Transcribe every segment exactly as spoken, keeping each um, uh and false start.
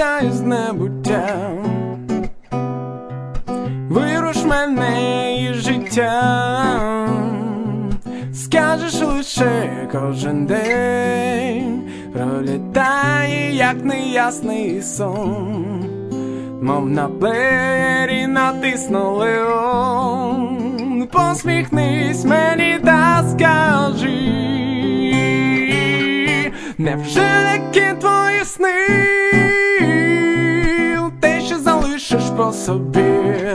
вирвуся із небуття, вируш мене із життя, скажеш лише кожен день, пролітає, як неясний сон, мов на плеєрі натиснули он. Посміхнись мені та скажи, невже які твої сни, те, що залишиш по собі?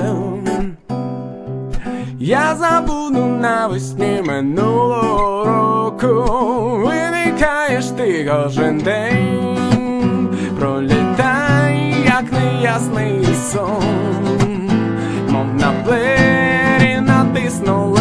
Я забуду навесні минулого року, виникаєш ти кожен день, пролітай, як неясний сон, мов на плеєрі натиснули